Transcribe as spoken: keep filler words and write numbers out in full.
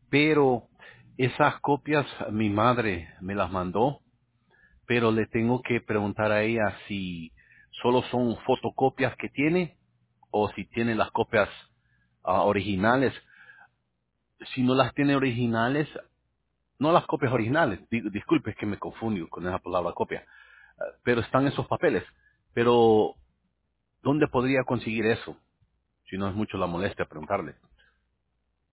pero esas copias mi madre me las mandó, pero le tengo que preguntar a ella si solo son fotocopias que tiene o si tiene las copias ah, originales. Si no las tiene originales, no las copias originales, di- disculpe, es que me confundo con esa palabra copia, ah, pero están esos papeles. Pero, ¿dónde podría conseguir eso? Si no es mucho la molestia preguntarle.